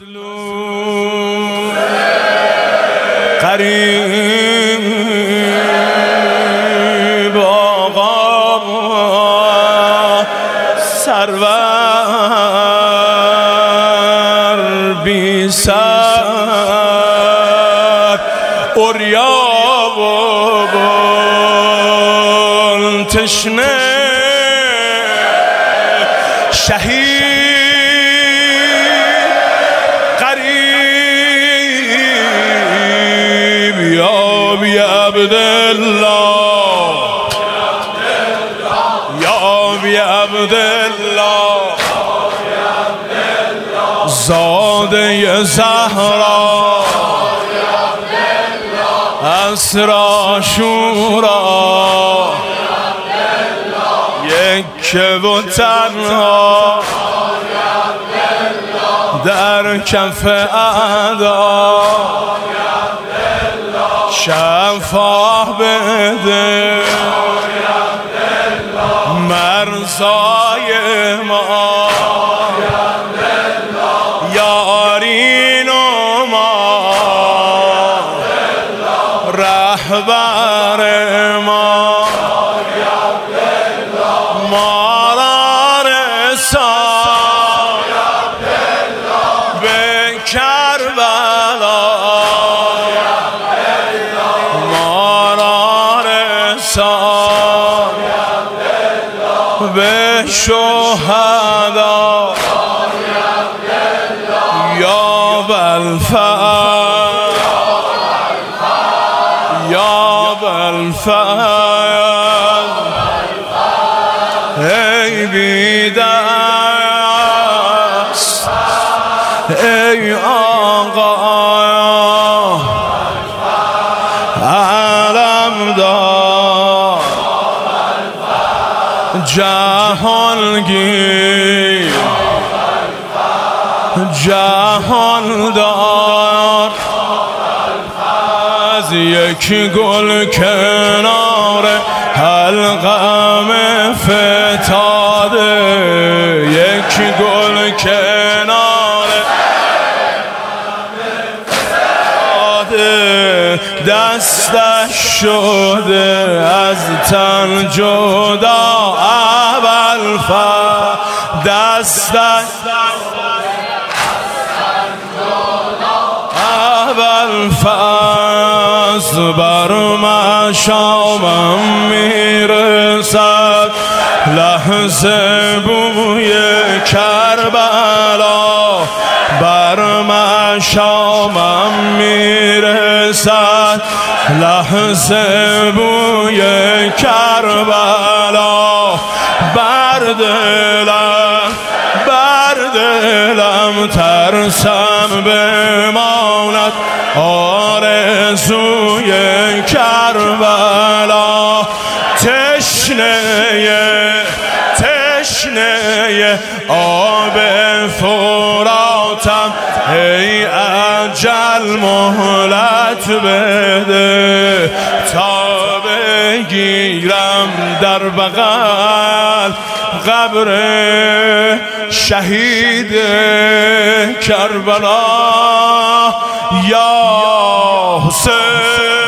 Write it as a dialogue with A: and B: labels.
A: مظلوم قریب آقا سرور بی سر اوریا و گل تشنه شهید قریب یا بی عبدالله یا بی عبدالله زاده زهرا اسرا شورا یک و تنها در کف اعدا شفا بده مرزای ما یارین و ما رهبر ما ما را رسان به کربلا ما را رسان به شهدا یا بالفعل یا بالفعل ای بیدست ای آقا علم دار جهانگیر جهان دار از یک گل کنار حلقم فتاده یک گل کنار فتاده دستش شده از تن جدا ابوالفضل دستش ابوالفضل بر مشامم میرسد لحظه بوی کربلا بر مشامم میرسد لحظه بوی کربلا بر دلم ترسم بماند آرزوی کربلا تشنه آب فراتم ای اجل مهلت بده تا بگیرم در بغل قبر شهید کربلا یا حسین